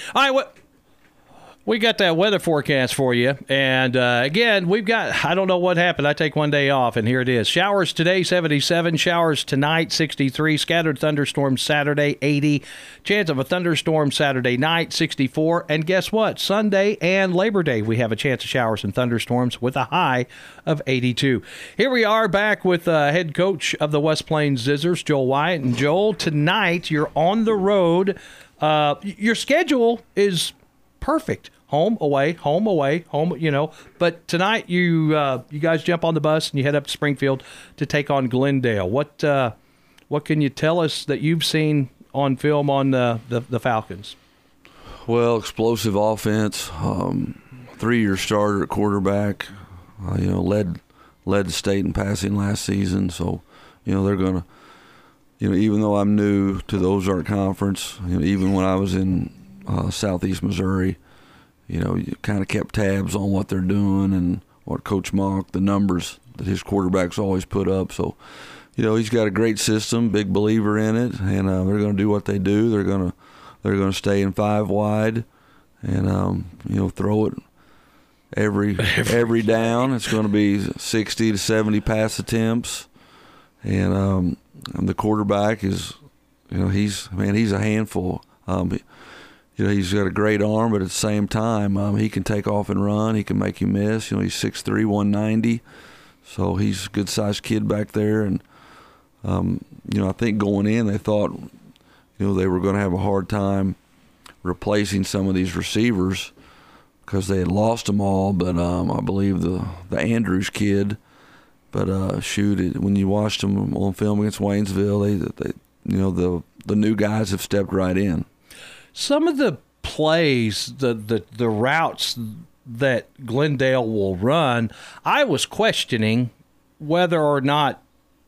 All right, we got that weather forecast for you. And, again, we've got, I don't know what happened. I take one day off, and here it is. Showers today, 77. Showers tonight, 63. Scattered thunderstorms Saturday, 80. Chance of a thunderstorm Saturday night, 64. And guess what? Sunday and Labor Day, we have a chance of showers and thunderstorms with a high of 82. Here we are back with head coach of the West Plains Zizzers, Joel Wyatt. And, Joel, tonight you're on the road. Your schedule is perfect. Home, away, home, you know. But tonight you guys jump on the bus and you head up to Springfield to take on Glendale. What can you tell us that you've seen on film on the Falcons? Well, explosive offense, 3-year starter at quarterback, led the state in passing last season. So, they're going to, even though I'm new to the Ozark Conference, even when I was in Southeast Missouri, you kind of kept tabs on what they're doing and what Coach Mock, the numbers that his quarterbacks always put up. So, he's got a great system, big believer in it, and they're going to do what they do. They're going to stay in 5 wide, and throw it every down. It's going to be 60 to 70 pass attempts, and the quarterback is, he's a handful. He's got a great arm, but at the same time, he can take off and run. He can make you miss. He's 6'3", 190, so he's a good-sized kid back there. And, I think going in, they thought, they were going to have a hard time replacing some of these receivers because they had lost them all. But I believe the Andrews kid, but when you watched them on film against Waynesville, they the new guys have stepped right in. Some of the plays, the routes that Glendale will run, I was questioning whether or not,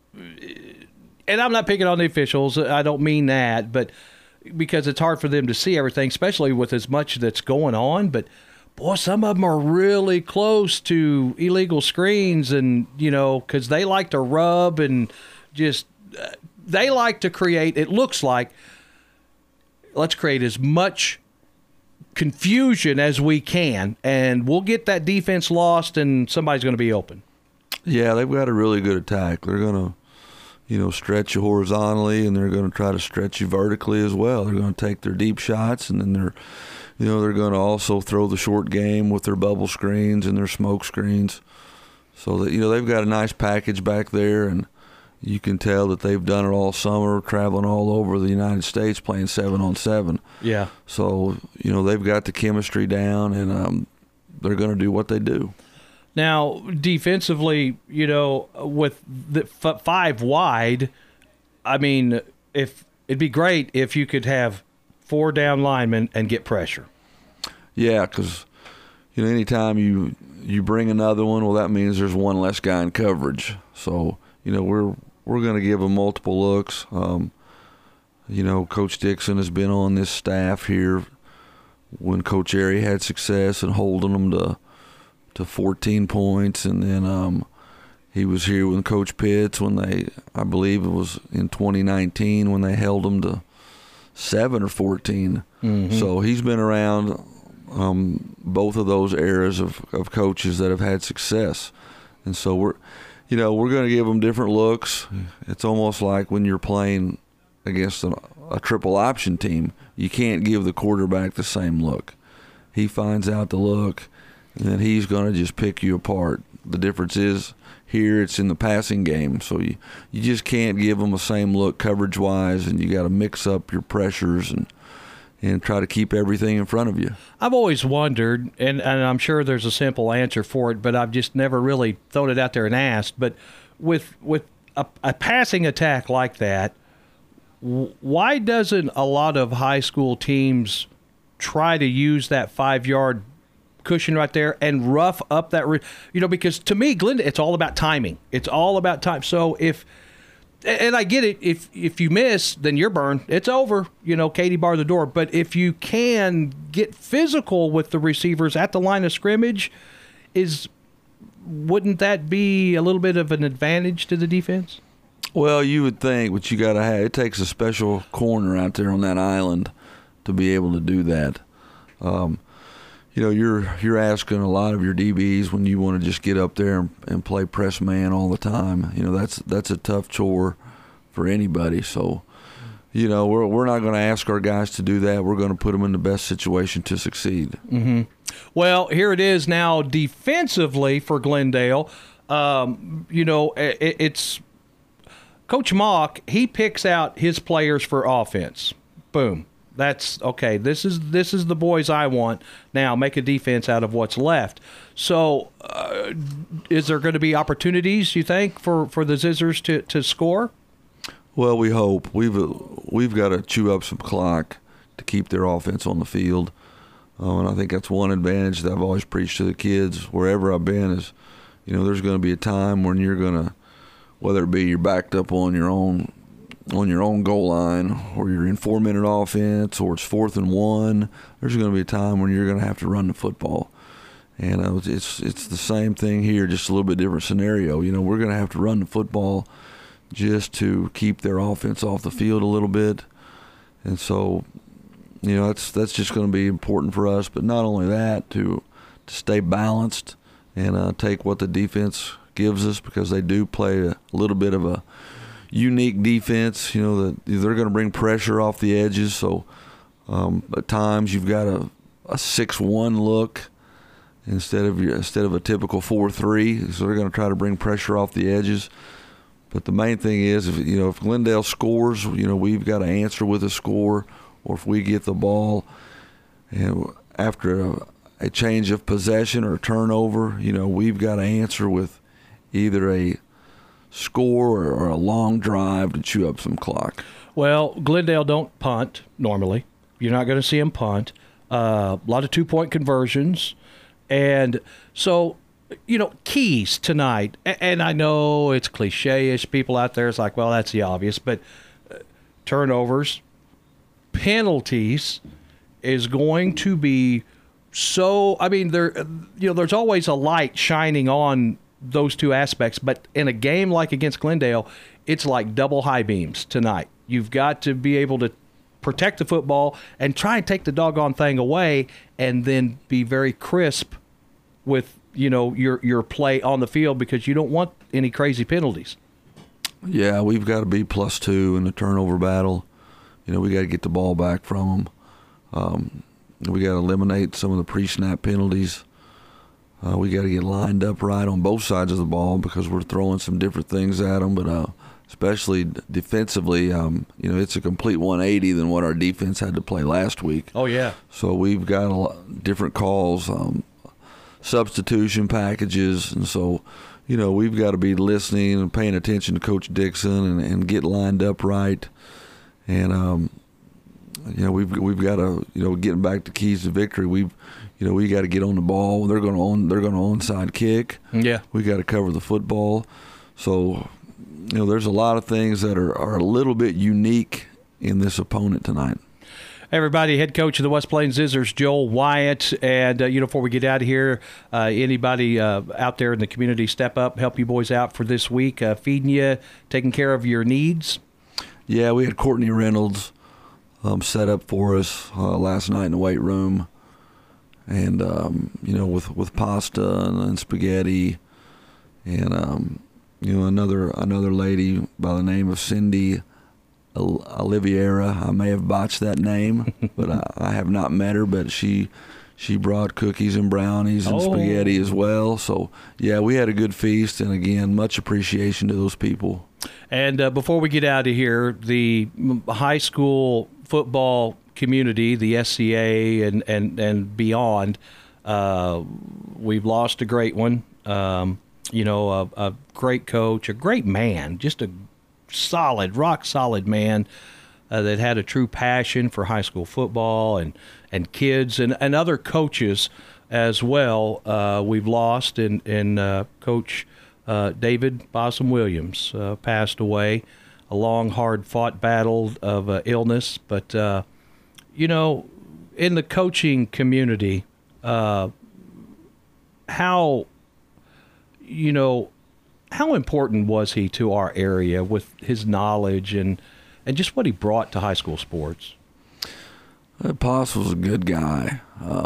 and I'm not picking on the officials, I don't mean that, but because it's hard for them to see everything, especially with as much that's going on. But, boy, some of them are really close to illegal screens, and, because they like to rub and just they like to create, it looks like, let's create as much confusion as we can, and we'll get that defense lost, and somebody's going to be open. Yeah, they've got a really good attack. They're going to, stretch you horizontally, and they're going to try to stretch you vertically as well. They're going to take their deep shots, and then they're going to also throw the short game with their bubble screens and their smoke screens. So that they've got a nice package back there, and you can tell that they've done it all summer, traveling all over the United States, playing 7-on-7. Yeah. So, they've got the chemistry down, and they're going to do what they do. Now, defensively, with the 5 wide, I mean, it'd be great if you could have 4 down linemen and get pressure. Yeah, because, anytime you bring another one, well, that means there's one less guy in coverage. So, we're going to give them multiple looks. Coach Dixon has been on this staff here when Coach Airy had success in holding them to 14 points. And then he was here with Coach Pitts when I believe it was in 2019 when they held them to 7 or 14. Mm-hmm. So he's been around both of those eras of coaches that have had success. And so we're going to give them different looks. It's almost like when you're playing against a triple option team, you can't give the quarterback the same look. He finds out the look, and then he's going to just pick you apart. The difference is here it's in the passing game, so you just can't give them the same look coverage-wise, and you got to mix up your pressures and try to keep everything in front of you. I've always wondered, and I'm sure there's a simple answer for it, but I've just never really thrown it out there and asked. But with a passing attack like that, why doesn't a lot of high school teams try to use that 5-yard cushion right there and rough up that? Because to me, Glendale, it's all about timing. It's all about time. So and I get it, if you miss, then you're burned. It's over. Katie bar the door. But if you can get physical with the receivers at the line of scrimmage, wouldn't that be a little bit of an advantage to the defense? Well, you would think, but you got to have, it takes a special corner out there on that island to be able to do that. You're asking a lot of your DBs when you want to just get up there and play press man all the time. That's a tough chore for anybody. So, we're not going to ask our guys to do that. We're going to put them in the best situation to succeed. Mm-hmm. Well, here it is now defensively for Glendale. It's Coach Mock. He picks out his players for offense. Boom. That's okay. This is the boys I want. Now make a defense out of what's left. So, is there going to be opportunities, you think, for the Zizzers to score? Well, we hope. We've got to chew up some clock to keep their offense on the field, and I think that's one advantage that I've always preached to the kids wherever I've been is, there's going to be a time when you're going to, whether it be you're backed up on your own goal line, or you're in 4-minute offense, or it's 4th and 1. There's going to be a time when you're going to have to run the football, and it's the same thing here, just a little bit different scenario. We're going to have to run the football just to keep their offense off the field a little bit, and so that's just going to be important for us. But not only that, to stay balanced and take what the defense gives us, because they do play a little bit of a unique defense. That they're going to bring pressure off the edges. So at times you've got a 6-1 look instead of a typical 4-3. So they're going to try to bring pressure off the edges. But the main thing is, if Glendale scores, we've got to answer with a score. Or if we get the ball and after a change of possession or a turnover, we've got to answer with either a score or a long drive to chew up some clock. Well, Glendale don't punt normally. You're not going to see them punt. A lot of 2-point conversions. And so, keys tonight. And I know it's cliche-ish. People out there is like, well, that's the obvious. But turnovers, penalties is going to be so – there's always a light shining on those two aspects, but in a game like against Glendale, it's like double high beams tonight. You've got to be able to protect the football and try and take the doggone thing away, and then be very crisp with your play on the field, because you don't want any crazy penalties. Yeah, we've got to be +2 in the turnover battle. We got to get the ball back from them. We got to eliminate some of the pre-snap penalties. We got to get lined up right on both sides of the ball, because we're throwing some different things at them. But especially defensively, it's a complete 180 than what our defense had to play last week. Oh, yeah. So we've got a lot different calls, substitution packages. And so, we've got to be listening and paying attention to Coach Dixon and get lined up right. And, we've got to, getting back to keys to victory, we got to get on the ball. They're going to onside kick. Yeah. We got to cover the football. So, there's a lot of things that are a little bit unique in this opponent tonight. Everybody, head coach of the West Plains Zizzers, Joel Wyatt. And, before we get out of here, anybody out there in the community step up, help you boys out for this week, feeding you, taking care of your needs? Yeah, we had Courtney Reynolds set up for us last night in the weight room. And, with pasta and spaghetti. And, another lady by the name of Cindy Oliviera. I may have botched that name, but I have not met her. But she brought cookies and brownies and spaghetti as well. So, yeah, we had a good feast. And, again, much appreciation to those people. And before we get out of here, the high school football community, the SCA and beyond, we've lost a great one. A great coach, a great man, just a rock solid man that had a true passion for high school football and kids and other coaches as well. We've lost in Coach David Bossum Williams passed away. A long, hard-fought battle of illness. But, in the coaching community, how important was he to our area with his knowledge and just what he brought to high school sports? Pops was a good guy.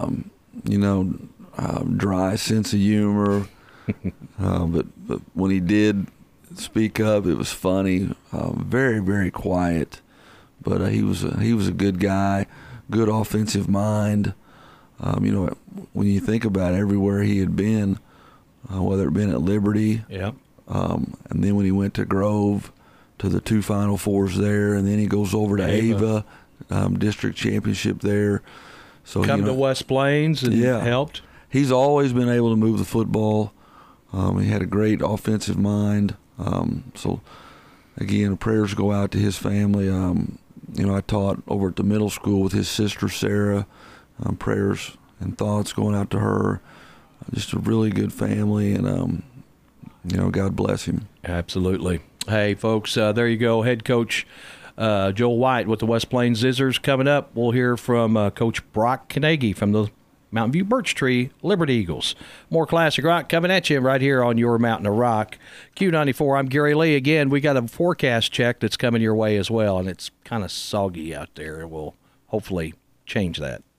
Dry sense of humor. But when he did speak up, it was funny. Very, very quiet. But he was a good guy, good offensive mind. When you think about everywhere he had been, whether it been at Liberty, and then when he went to Grove, to the 2 Final Fours there, and then he goes over to Ava, district championship there. So to West Plains and helped. He's always been able to move the football. He had a great offensive mind. So again, prayers go out to his family. I taught over at the middle school with his sister Sarah. Prayers and thoughts going out to her. Just a really good family, and God bless him. Absolutely. Hey, folks, there you go. Head coach Joel White with the West Plains Zizzers. Coming up, we'll hear from Coach Brock Carnegie from the Mountain View Birch Tree Liberty Eagles. More classic rock coming at you right here on your Mountain of Rock. Q94, I'm Gary Lee. Again, we got a forecast check that's coming your way as well, and it's kind of soggy out there. We'll hopefully change that.